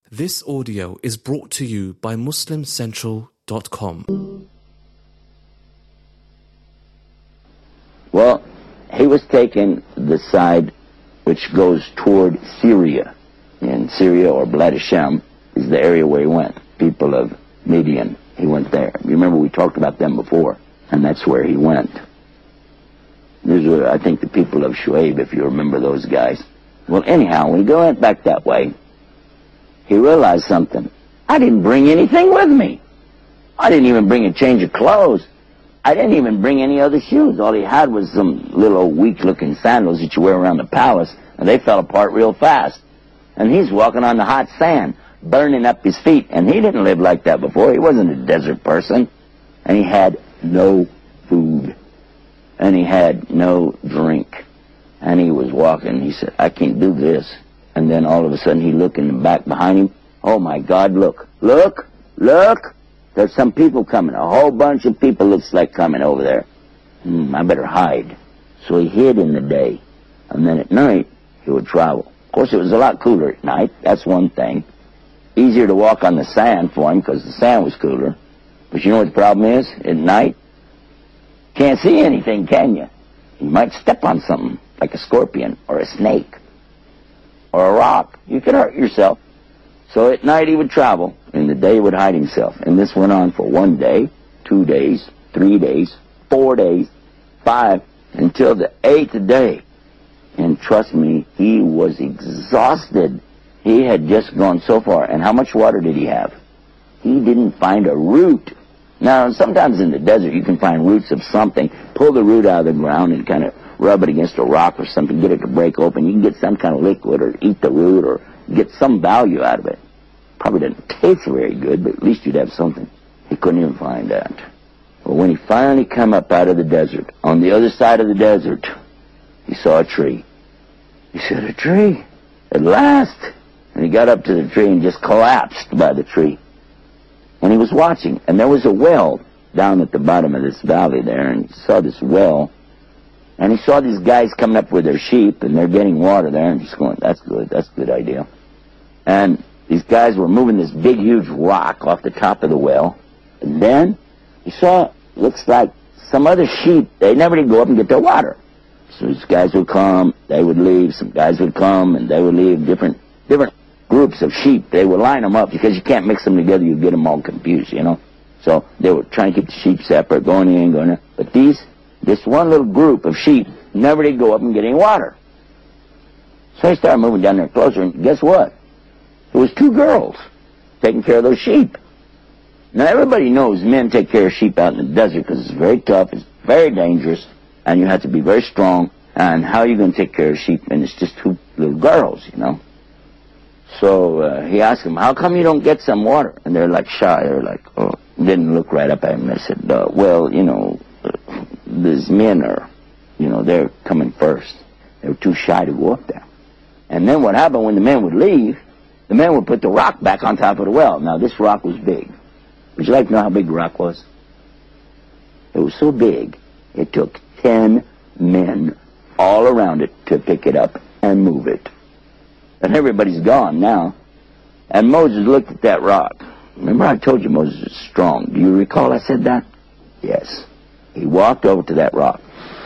This audio is brought to you by MuslimCentral.com. Well, he was taking the side which goes toward Syria. In Syria, or Blad Hashem, is the area where he went. People of Midian, he went there. You remember we talked about them before, and that's where he went. These were, I think, the people of Shuaib, if you remember those guys. Well, anyhow, when he went back that way, he realized something. I didn't bring anything with me. I didn't even bring a change of clothes. I didn't even bring any other shoes. All he had was some little weak-looking sandals that you wear around the palace, and they fell apart real fast. And he's walking on the hot sand, burning up his feet, and he didn't live like that before. He wasn't a desert person, and he had no food, and he had no drink. And he was walking. He said, I can't do this. And then all of a sudden he looked in the back behind him. Oh my God, look. Look! Look! There's some people coming. A whole bunch of people looks like coming over there. I better hide. So he hid in the day. And then at night, he would travel. Of course, it was a lot cooler at night. That's one thing. Easier to walk on the sand for him because the sand was cooler. But you know what the problem is? At night, can't see anything, can you? You might step on something, like a scorpion or a snake or a rock. You could hurt yourself. So at night he would travel. In the day he would hide himself. And this went on for 1 day, 2 days, 3 days, 4 days, 5, until the 8th day. And trust me, he was exhausted. He had just gone so far. And how much water did he have? He didn't find a root. Now, sometimes in the desert you can find roots of something. Pull the root out of the ground and kind of rub it against a rock or something, get it to break open. You can get some kind of liquid or eat the root or get some value out of it. Probably doesn't taste very good, but at least you'd have something. He couldn't even find that. But when he finally came up out of the desert, on the other side of the desert, he saw a tree. He said, a tree, at last. And he got up to the tree and just collapsed by the tree. And he was watching, and there was a well down at the bottom of this valley there, and he saw this well. And he saw these guys coming up with their sheep, and they're getting water there, and he's going, that's good a good idea. And these guys were moving this big, huge rock off the top of the well. And then he saw, looks like some other sheep, they never did go up and get their water. So these guys would come, they would leave, some guys would come, and they would leave, different groups of sheep. They would line them up, because you can't mix them together, you get them all confused, you know. So they were trying to keep the sheep separate, going in, going out. But this one little group of sheep never did go up and get any water. So they started moving down there closer, and guess what? There was 2 girls taking care of those sheep. Now, everybody knows men take care of sheep out in the desert because it's very tough, it's very dangerous, and you have to be very strong. And how are you going to take care of sheep? And it's just 2 little girls, you know. So he asked them, how come you don't get some water? And they're like shy. They're like, oh, didn't look right up at him. They said, well, you know, these men are, you know, they're coming first. They were too shy to go up there. And then what happened when the men would leave, the men would put the rock back on top of the well. Now, this rock was big. Would you like to know how big the rock was? It was so big, it took 10 men all around it to pick it up and move it. And everybody's gone now. And Moses looked at that rock. Remember I told you Moses is strong. Do you recall I said that? Yes. He walked over to that rock.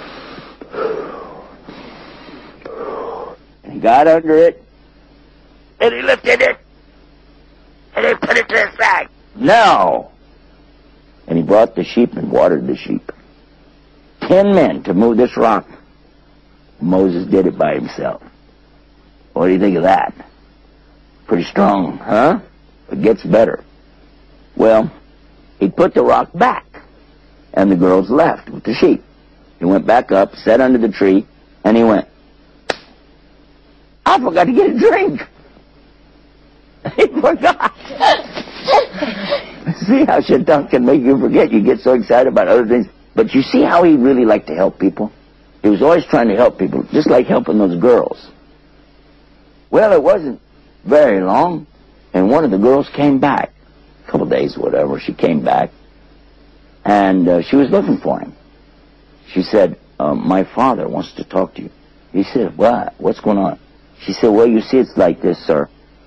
And he got under it. And he lifted it. And he put it to his side. Now. And he brought the sheep and watered the sheep. 10 men to move this rock. Moses did it by himself. What do you think of that? Pretty strong, huh? It gets better. Well, he put the rock back, and the girls left with the sheep. He went back up, sat under the tree, and he went, I forgot to get a drink. He forgot. See how shaitan can make you forget? You get so excited about other things. But you see how he really liked to help people? He was always trying to help people, just like helping those girls. Well, it wasn't very long, and one of the girls came back. A couple days, whatever, she came back, and she was looking for him. She said, my father wants to talk to you. He said, what? What's going on? She said, well, you see, it's like this, sir.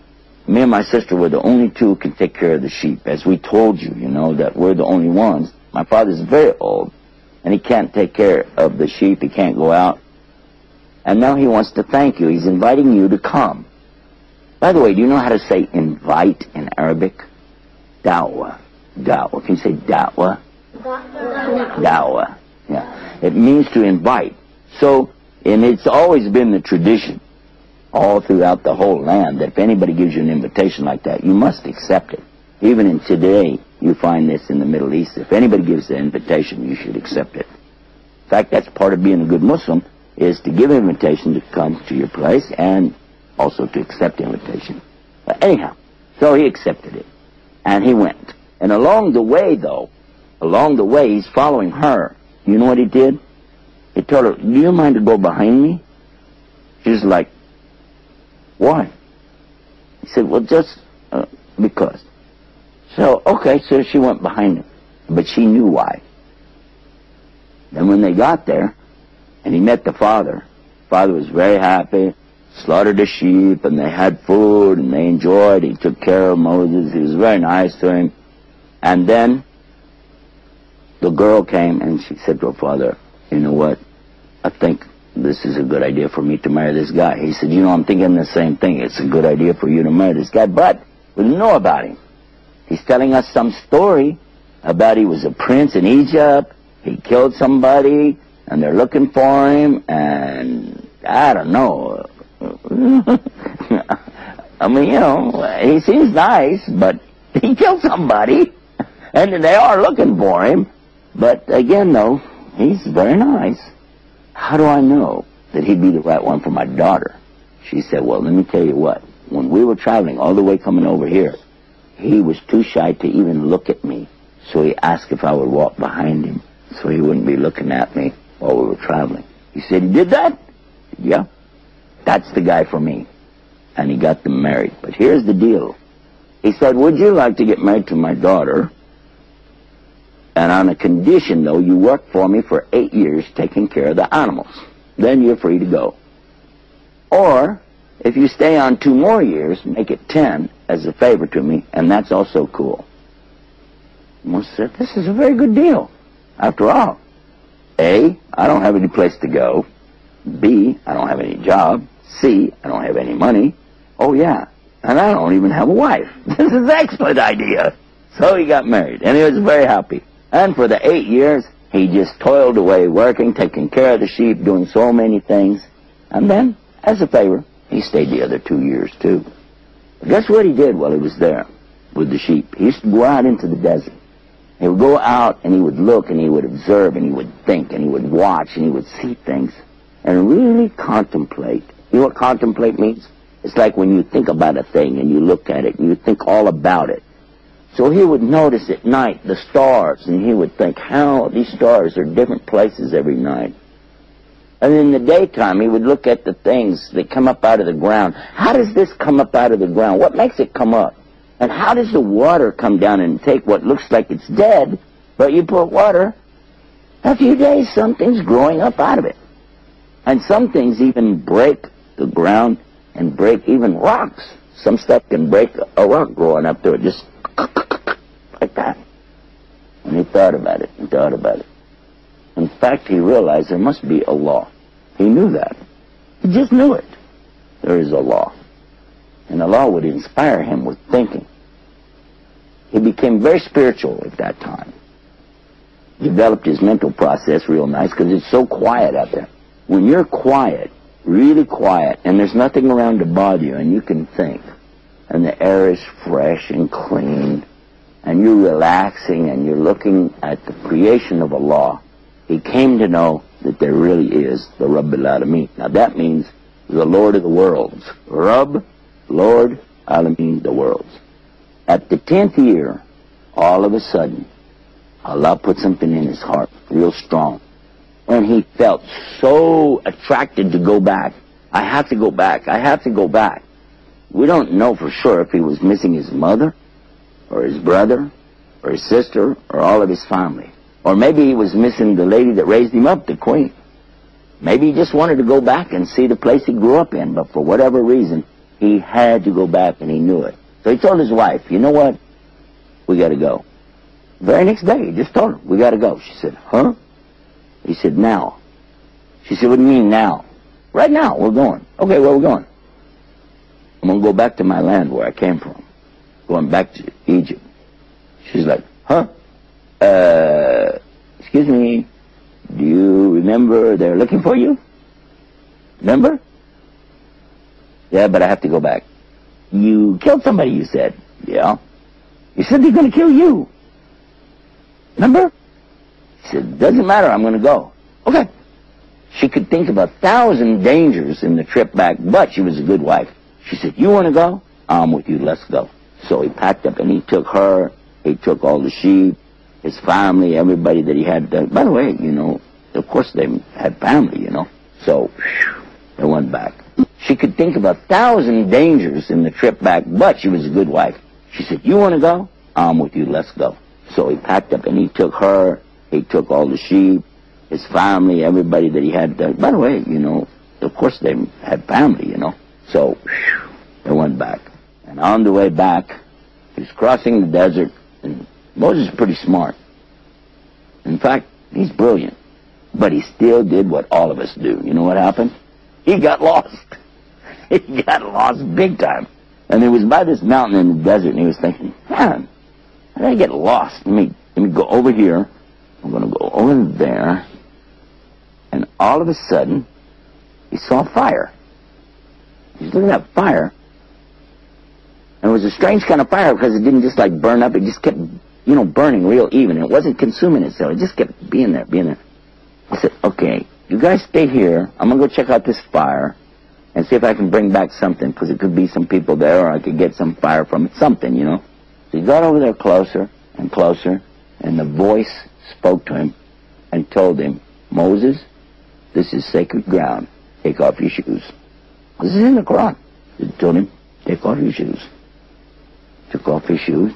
me and my sister were the only two who can take care of the sheep. As we told you, you know, that we're the only ones. My father's very old, and he can't take care of the sheep. He can't go out. And now he wants to thank you. He's inviting you to come. By the way, do you know how to say invite in Arabic? Da'wah. Da'wah. Can you say da'wah? Da'wah. Yeah. It means to invite. So, and it's always been the tradition all throughout the whole land that if anybody gives you an invitation like that, you must accept it. Even in today, you find this in the Middle East. If anybody gives an invitation, you should accept it. In fact, that's part of being a good Muslim, is to give an invitation to come to your place and also to accept the invitation. But anyhow, so he accepted it. And he went. And along the way, though, he's following her. You know what he did? He told her, do you mind to go behind me? She's like, why? He said, well, just because. So, okay, so she went behind him. But she knew why. Then when they got there, and he met the father was very happy, slaughtered the sheep, and they had food, and they enjoyed. He took care of Moses. He was very nice to him. And then the girl came, and she said to her father, you know what? I think this is a good idea for me to marry this guy. He said, you know, I'm thinking the same thing. It's a good idea for you to marry this guy, but we didn't know about him. He's telling us some story about he was a prince in Egypt. He killed somebody, and they're looking for him, and I don't know. I mean, you know, he seems nice, but he killed somebody, and they are looking for him. But again, though, he's very nice. How do I know that he'd be the right one for my daughter? She said, well, let me tell you what. When we were traveling all the way coming over here, he was too shy to even look at me. So he asked if I would walk behind him so he wouldn't be looking at me while we were traveling. He said, he did that? I said, yeah. That's the guy for me. And he got them married. But here's the deal. He said, would you like to get married to my daughter? And on a condition, though, you work for me for 8 years taking care of the animals. Then you're free to go. Or, if you stay on 2 more years, make it 10 as a favor to me, and that's also cool. Moses said, this is a very good deal. After all, A, I don't have any place to go. B, I don't have any job. C, I don't have any money. Oh, yeah, and I don't even have a wife. This is an excellent idea. So he got married, and he was very happy. And for the 8 years, he just toiled away, working, taking care of the sheep, doing so many things. And then, as a favor, he stayed the other 2 years, too. But guess what he did while he was there with the sheep? He used to go out into the desert. He would go out, and he would look, and he would observe, and he would think, and he would watch, and he would see things, and really contemplate. You know what contemplate means? It's like when you think about a thing, and you look at it, and you think all about it. So he would notice at night the stars, and he would think how these stars are different places every night. And in the daytime, he would look at the things that come up out of the ground. How does this come up out of the ground? What makes it come up? And how does the water come down and take what looks like it's dead, but you put water, a few days something's growing up out of it. And some things even break the ground and break even rocks. Some stuff can break a rock growing up through it, just like that. And he thought about it and thought about it. In fact, he realized there must be a law. He knew that. He just knew it. There is a law. And the law would inspire him with thinking. He became very spiritual at that time. Developed his mental process real nice because it's so quiet out there. When you're quiet, really quiet, and there's nothing around to bother you, and you can think, and the air is fresh and clean, and you're relaxing, and you're looking at the creation of Allah, he came to know that there really is the Rabbil Alameen. Now that means the Lord of the worlds. Rabb, Lord, Alameen, the worlds. At the 10th year, all of a sudden, Allah put something in his heart, real strong. And he felt so attracted to go back. I have to go back. I have to go back. We don't know for sure if he was missing his mother, or his brother, or his sister, or all of his family. Or maybe he was missing the lady that raised him up, the queen. Maybe he just wanted to go back and see the place he grew up in, but for whatever reason, He had to go back, and he knew it. So he told his wife, you know what? We got to go. Very next day, he just told her, we got to go. She said, huh? He said, now. She said, what do you mean now? Right now, we're going. Okay, where are we going? I'm going to go back to my land where I came from. Going back to Egypt. She's like, huh? Excuse me, do you remember they're looking for you? Remember? Yeah, but I have to go back. You killed somebody, you said. Yeah. You said they're going to kill you. Remember? He said, doesn't matter, I'm going to go. Okay. She could think of 1,000 dangers in the trip back, but she was a good wife. She said, you want to go? I'm with you, let's go. So he packed up and he took her, he took all the sheep, his family, everybody that he had. By the way, you know, of course they had family, you know. So they went back. She could think of 1,000 dangers in the trip back, but she was a good wife. She said, you want to go? I'm with you, let's go. So he packed up and he took her, he took all the sheep, his family, everybody that he had. By the way, you know, of course they had family, you know. So they went back. And on the way back, he was crossing the desert, and Moses is pretty smart. In fact, he's brilliant. But he still did what all of us do. You know what happened? He got lost. He got lost big time. And he was by this mountain in the desert, and he was thinking, man, how did I get lost? Let me go over here. I'm going to go over there. And all of a sudden, he saw fire. He's looking at fire. And it was a strange kind of fire because it didn't just like burn up. It just kept, you know, burning real even. It wasn't consuming itself. It just kept being there. I said, okay, you guys stay here. I'm going to go check out this fire and see if I can bring back something, because it could be some people there, or I could get some fire from it, something, you know. So he got over there closer and closer, and the voice spoke to him and told him, Moses, this is sacred ground. Take off your shoes. This is in the Quran. It told him, take off your shoes. Took off his shoes.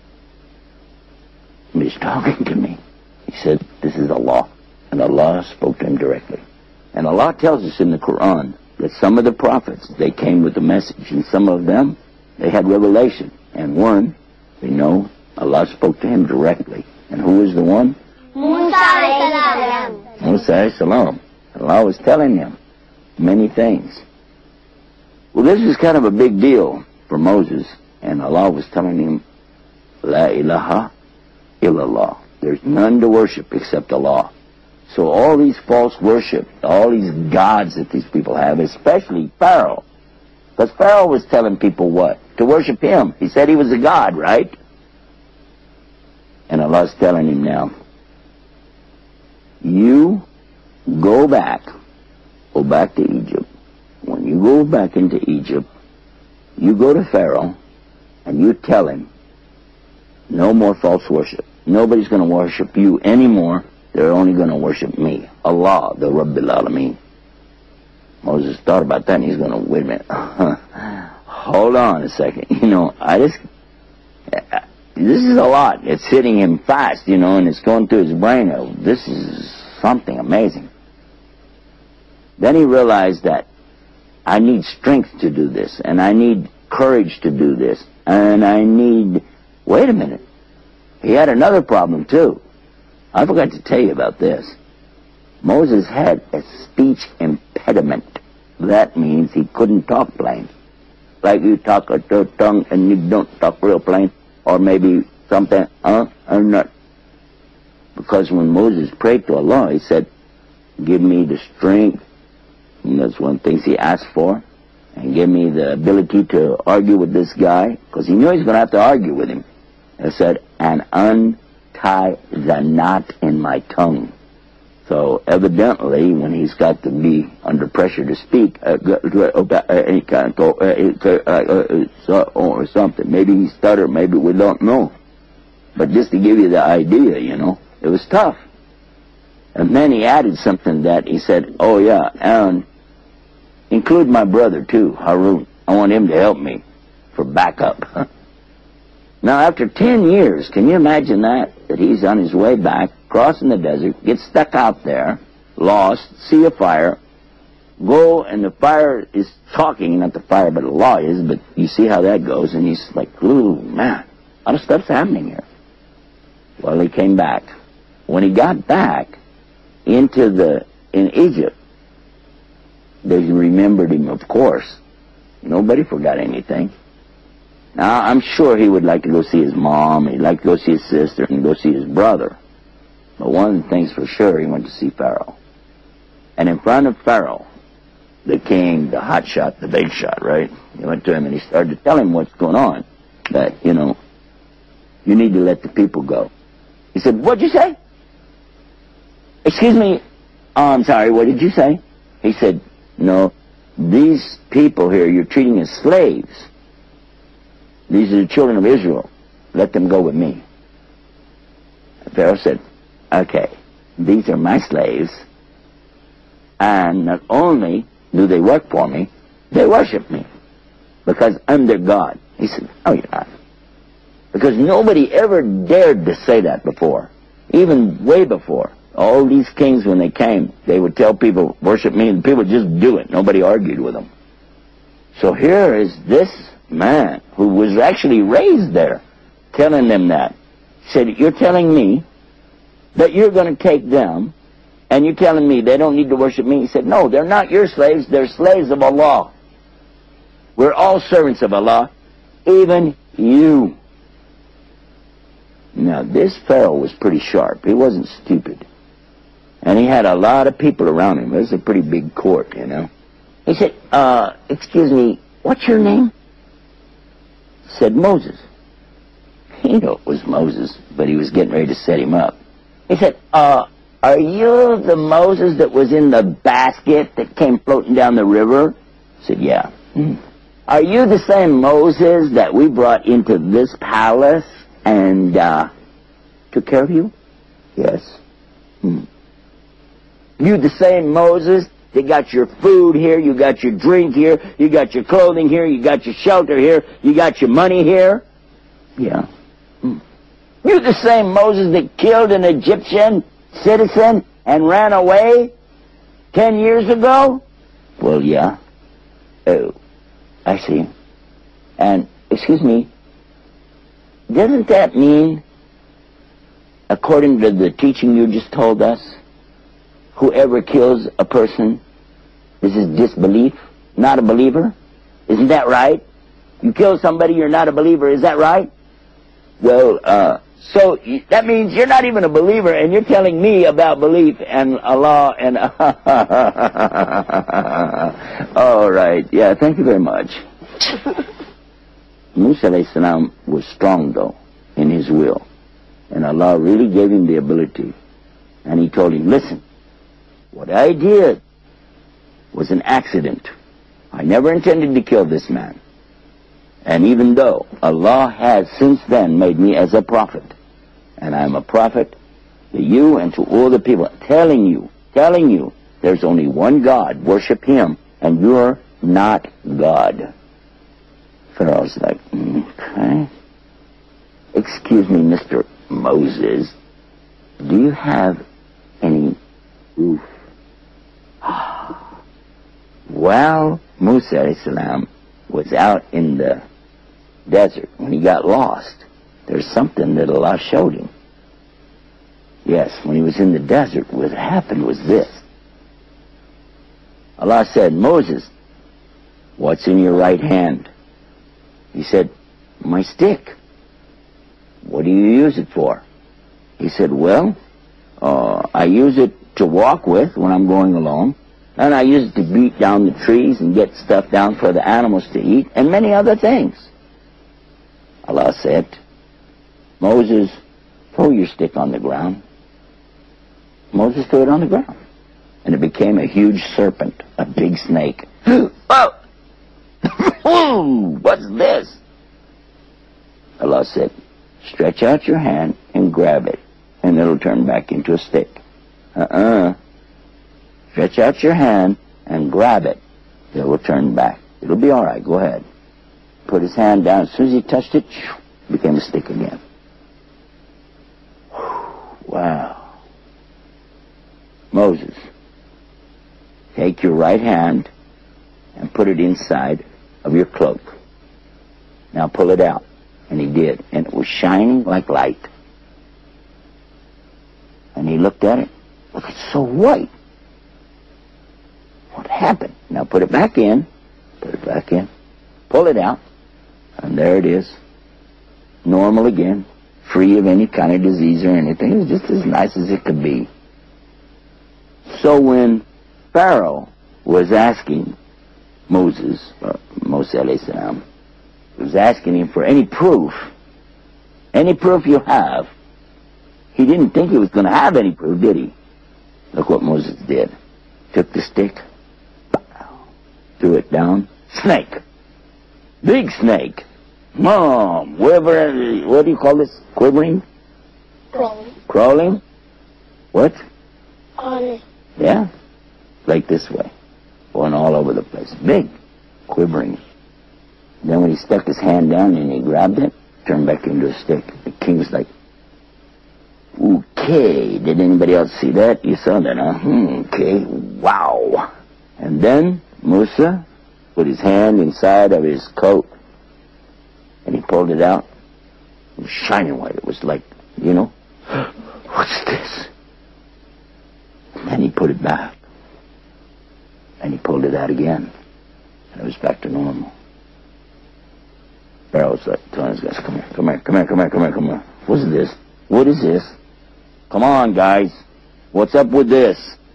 And he's talking to me. He said, this is Allah. And Allah spoke to him directly. And Allah tells us in the Quran that some of the prophets, they came with a message, and some of them, they had revelation. And one, we know, Allah spoke to him directly. And who is the one? Musa alayhi salam. Musa alayhi salam. Allah was telling him many things. Well, this is kind of a big deal for Moses. And Allah was telling him, La ilaha illallah. There's none to worship except Allah. So all these false worship, all these gods that these people have, especially Pharaoh. Because Pharaoh was telling people what? To worship him. He said he was a god, right? And Allah's telling him now, you go back to Egypt. When you go back into Egypt, you go to Pharaoh, and you tell him, no more false worship. Nobody's going to worship you anymore. They're only going to worship me, Allah, the Rabbil Alameen. Moses thought about that, and he's going to, wait a minute, hold on a second. You know, this is a lot. It's hitting him fast, you know, and it's going through his brain. Oh, this is something amazing. Then he realized that I need strength to do this, and I need courage to do this, and I need... Wait a minute. He had another problem, too. I forgot to tell you about this. Moses had a speech impediment. That means he couldn't talk plain. Like you talk a tongue and you don't talk real plain, or maybe something, or not. Because when Moses prayed to Allah, he said, give me the strength, and that's one of the things he asked for, and give me the ability to argue with this guy, because he knew he was going to have to argue with him. He said, and untie the knot in my tongue. So evidently, when he's got to be under pressure to speak, he can't go, or something. Maybe he stuttered, maybe we don't know. But just to give you the idea, you know, it was tough. And then he added something that he said, oh yeah, Aaron, include my brother too, Harun. I want him to help me for backup. Now, after 10 years, can you imagine that? That he's on his way back, crossing the desert, gets stuck out there, lost, see a fire, go, and the fire is talking, not the fire, but the law is, but you see how that goes, and he's like, ooh, man, a lot of stuff's happening here. Well, he came back. When he got back in Egypt, they remembered him, of course. Nobody forgot anything. Now, I'm sure he would like to go see his mom, he'd like to go see his sister, and go see his brother. But one of the things for sure, he went to see Pharaoh. And in front of Pharaoh, the king, the hot shot, the big shot, right? He went to him and he started to tell him what's going on. That, you need to let the people go. He said, what'd you say? Excuse me, I'm sorry, what did you say? He said, no, these people here you're treating as slaves. These are the children of Israel. Let them go with me. Pharaoh said, okay, these are my slaves, and not only do they work for me, they worship me, because I'm their God. He said, no, you're not. Because nobody ever dared to say that before, even way before. All these kings, when they came, they would tell people, worship me, and people would just do it. Nobody argued with them. So here is this man who was actually raised there, telling them that. He said, you're telling me that you're going to take them, and you're telling me they don't need to worship me? He said, no, they're not your slaves, they're slaves of Allah. We're all servants of Allah, even you. Now, this Pharaoh was pretty sharp. He wasn't stupid. And he had a lot of people around him. It was a pretty big court, He said, excuse me, what's your name? He said, Moses. He knew it was Moses, but he was getting ready to set him up. He said, are you the Moses that was in the basket that came floating down the river? I said, yeah. Are you the same Moses that we brought into this palace and took care of you? Yes. You the same Moses that got your food here, you got your drink here, you got your clothing here, you got your shelter here, you got your money here? Yeah. You the same Moses that killed an Egyptian citizen and ran away 10 years ago? Well, yeah. Oh, I see. And, excuse me, doesn't that mean, according to the teaching you just told us, whoever kills a person, this is disbelief, not a believer? Isn't that right? You kill somebody, you're not a believer, is that right? Well, so that means you're not even a believer, and you're telling me about belief and Allah and... All right, yeah, thank you very much. Musa alayhi salam was strong, though, in his will. And Allah really gave him the ability. And he told him, listen, what I did was an accident. I never intended to kill this man. And even though Allah has since then made me as a prophet, and I'm a prophet to you and to all the people, telling you, there's only one God, worship Him, and you're not God. Pharaoh's like, okay. Excuse me, Mr. Moses, do you have any proof? Well, Musa alayhi salam was out in the desert when he got lost. There's something that Allah showed him. Yes, when he was in the desert, what happened was this. Allah said, Moses, what's in your right hand? He said, my stick. What do you use it for? He said, well, I use it to walk with when I'm going along, and I use it to beat down the trees and get stuff down for the animals to eat, and many other things. Allah said, Moses, throw your stick on the ground. Moses threw it on the ground, and it became a huge serpent, a big snake. Oh! What's this? Allah said, stretch out your hand and grab it, and it'll turn back into a stick. Stretch out your hand and grab it. It will turn back. It'll be all right. Go ahead. Put his hand down. As soon as he touched it, it became a stick again. Wow. Moses, take your right hand and put it inside of your cloak. Now pull it out. And he did. And it was shining like light. And he looked at it. Look, it's so white. What happened? Now put it back in. Put it back in. Pull it out. And there it is. Normal again. Free of any kind of disease or anything. It was just as nice as it could be. So when Pharaoh was asking Moses, Moses alayhi salam, was asking him for any proof you have, he didn't think he was going to have any proof, did he? Look what Moses did. Took the stick, threw it down. Snake. Big snake. Mom, what do you call this? Quivering? Crawling. Crawling? What? On it. Yeah. Like this way. Going all over the place. Big. Quivering. Then when he stuck his hand down and he grabbed it, turned back into a stick. The king was like, okay, did anybody else see that? You saw that, huh? Okay, wow. And then Musa put his hand inside of his coat and he pulled it out. It was shining white. It was like, what's this? And then he put it back. And he pulled it out again. And it was back to normal. Pharaoh was like telling his guys, come here. What's this? What is this? Come on, guys. What's up with this?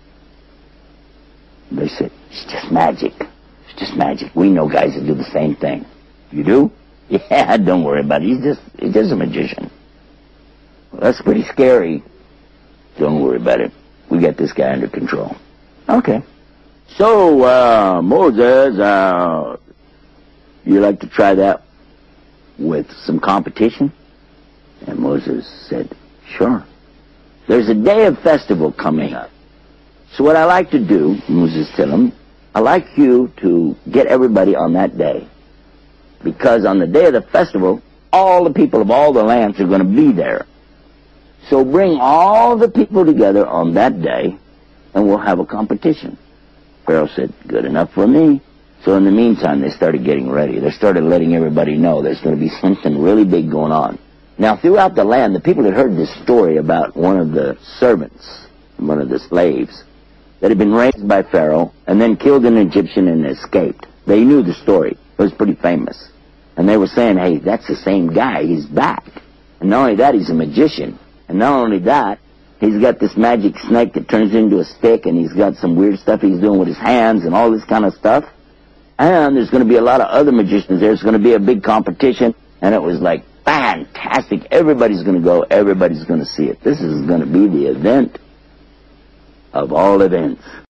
They said, it's just magic. It's just magic. We know guys that do the same thing. You do? Yeah, don't worry about it. He's just a magician. Well, that's pretty scary. Don't worry about it. We got this guy under control. Okay. So, Moses, you like to try that with some competition? And Moses said, sure. There's a day of festival coming up. So what I like to do, Moses told him, I like you to get everybody on that day. Because on the day of the festival, all the people of all the lands are going to be there. So bring all the people together on that day, and we'll have a competition. Pharaoh said, good enough for me. So in the meantime, they started getting ready. They started letting everybody know there's going to be something really big going on. Now, throughout the land, the people had heard this story about one of the servants, one of the slaves, that had been raised by Pharaoh and then killed an Egyptian and escaped. They knew the story. It was pretty famous. And they were saying, hey, that's the same guy. He's back. And not only that, he's a magician. And not only that, he's got this magic snake that turns into a stick, and he's got some weird stuff he's doing with his hands and all this kind of stuff. And there's going to be a lot of other magicians there. There's going to be a big competition. And it was like, fantastic. Everybody's going to go. Everybody's going to see it. This is going to be the event of all events.